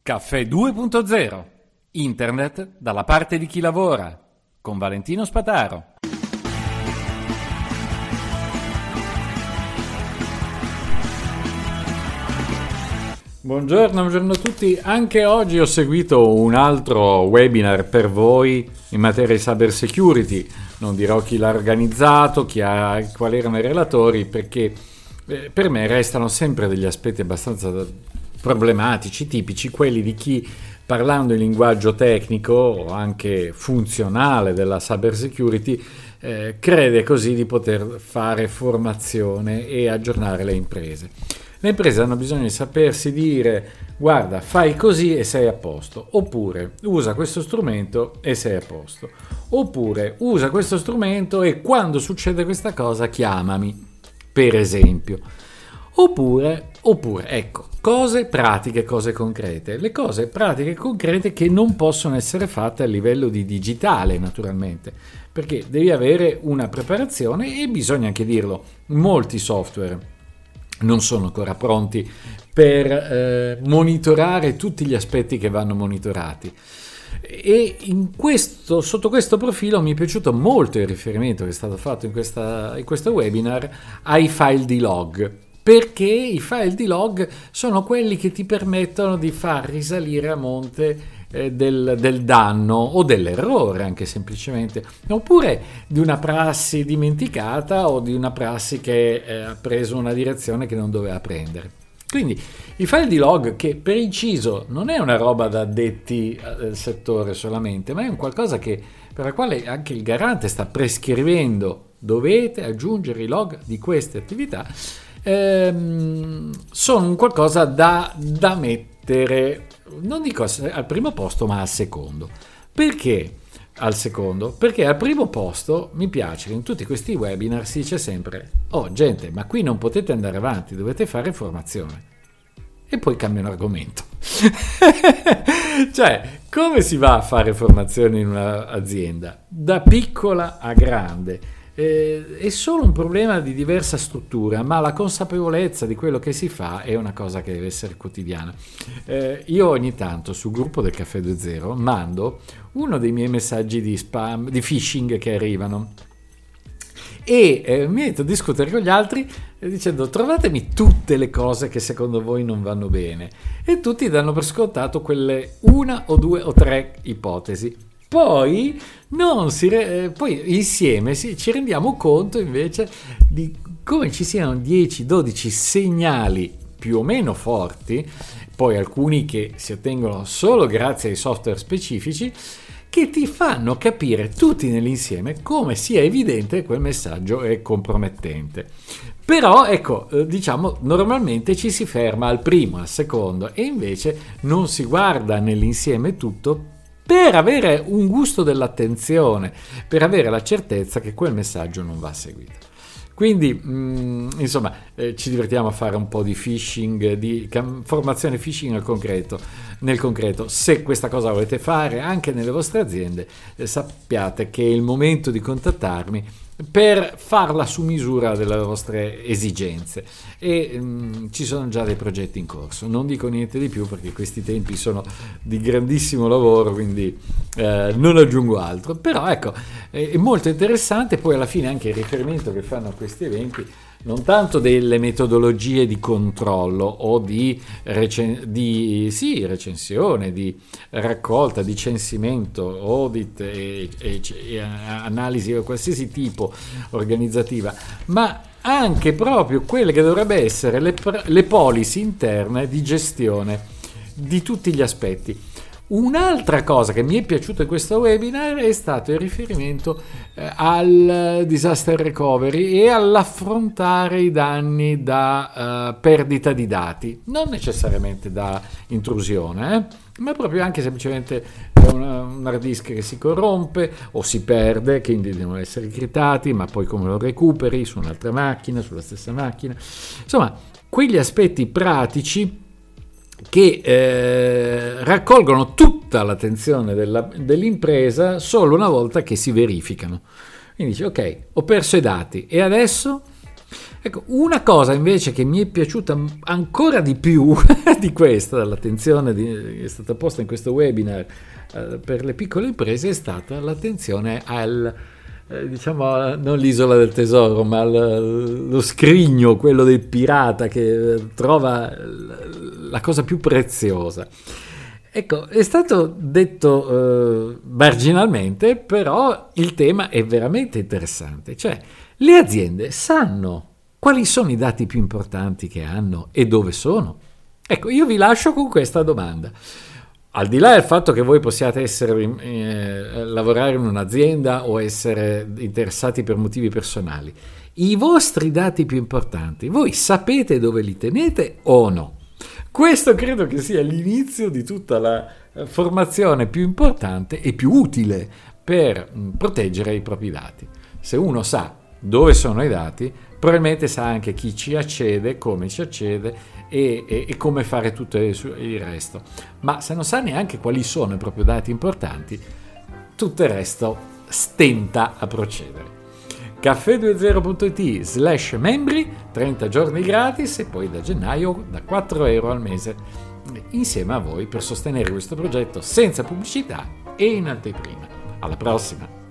Caffè 2.0. Internet dalla parte di chi lavora. Con Valentino Spataro. Buongiorno a tutti. Anche oggi ho seguito un altro webinar per voi in materia di cyber security. Non dirò chi l'ha organizzato, quali erano i relatori, perché per me restano sempre degli aspetti abbastanza problematici, tipici, quelli di chi, parlando in linguaggio tecnico o anche funzionale della cyber security, crede così di poter fare formazione e aggiornare le imprese. Le imprese hanno bisogno di sapersi dire: guarda, fai così e sei a posto, oppure usa questo strumento e sei a posto, oppure usa questo strumento e quando succede questa cosa chiamami, per esempio. Oppure, ecco, cose pratiche, cose concrete. Le cose pratiche e concrete che non possono essere fatte a livello di digitale, naturalmente, perché devi avere una preparazione e bisogna anche dirlo, molti software non sono ancora pronti per monitorare tutti gli aspetti che vanno monitorati. E sotto questo profilo mi è piaciuto molto il riferimento che è stato fatto in questo webinar ai file di log, perché i file di log sono quelli che ti permettono di far risalire a monte del danno o dell'errore, anche semplicemente, oppure di una prassi dimenticata o di una prassi che ha preso una direzione che non doveva prendere. Quindi i file di log, che per inciso non è una roba da addetti al settore solamente, ma è un qualcosa per la quale anche il garante sta prescrivendo: dovete aggiungere i log di queste attività. Sono un qualcosa da mettere, non dico al primo posto, ma al secondo. Perché al secondo? Perché al primo posto mi piace che in tutti questi webinar si dice sempre: oh gente, ma qui non potete andare avanti, dovete fare formazione. E poi cambiano argomento. Cioè, come si va a fare formazione in un'azienda? Da piccola a grande. È solo un problema di diversa struttura, ma la consapevolezza di quello che si fa è una cosa che deve essere quotidiana. Io ogni tanto sul gruppo del Caffè 2.0 mando uno dei miei messaggi di spam, di phishing che arrivano, e mi metto a discutere con gli altri dicendo: trovatemi tutte le cose che secondo voi non vanno bene, e tutti danno per scontato quelle una o due o tre ipotesi. Poi insieme ci rendiamo conto invece di come ci siano 10-12 segnali più o meno forti, poi alcuni che si ottengono solo grazie ai software specifici, che ti fanno capire tutti nell'insieme come sia evidente che quel messaggio è compromettente. Però ecco, diciamo, normalmente ci si ferma al primo, al secondo, e invece non si guarda nell'insieme tutto, per avere un gusto dell'attenzione, per avere la certezza che quel messaggio non va seguito. Quindi, insomma, ci divertiamo a fare un po' di phishing, di formazione phishing nel concreto. Se questa cosa volete fare anche nelle vostre aziende, sappiate che è il momento di contattarmi per farla su misura delle vostre esigenze, e ci sono già dei progetti in corso. Non dico niente di più perché questi tempi sono di grandissimo lavoro, quindi non aggiungo altro. Però ecco, è molto interessante poi alla fine anche il riferimento che fanno a questi eventi, non tanto delle metodologie di controllo o di recensione, di raccolta, di censimento, audit e analisi di qualsiasi tipo organizzativa, ma anche proprio quelle che dovrebbe essere le policy interne di gestione di tutti gli aspetti. Un'altra cosa che mi è piaciuto in questo webinar è stato il riferimento al disaster recovery e all'affrontare i danni da perdita di dati, non necessariamente da intrusione, ma proprio anche semplicemente un hard disk che si corrompe o si perde, quindi devono essere critati, ma poi come lo recuperi su un'altra macchina, sulla stessa macchina. Insomma, quegli aspetti pratici che raccolgono tutta l'attenzione dell'impresa solo una volta che si verificano. Quindi dici: ok, ho perso i dati, e adesso Ecco, una cosa invece che mi è piaciuta ancora di più di questa, dall'attenzione che è stata posta in questo webinar per le piccole imprese, è stata l'attenzione al, diciamo, non l'isola del tesoro, ma lo scrigno, quello del pirata che trova la cosa più preziosa. Ecco, è stato detto marginalmente, però il tema è veramente interessante. Cioè, le aziende sanno quali sono i dati più importanti che hanno e dove sono? Ecco, io vi lascio con questa domanda. Al di là del fatto che voi possiate lavorare in un'azienda o essere interessati per motivi personali, i vostri dati più importanti, voi sapete dove li tenete o no? Questo credo che sia l'inizio di tutta la formazione più importante e più utile per proteggere i propri dati. Se uno sa dove sono i dati, probabilmente sa anche chi ci accede, come ci accede e come fare tutto il resto. Ma se non sa neanche quali sono i propri dati importanti, tutto il resto stenta a procedere. caffè20.it/membri, 30 giorni gratis e poi da gennaio da 4 euro al mese insieme a voi per sostenere questo progetto senza pubblicità e in anteprima. Alla prossima!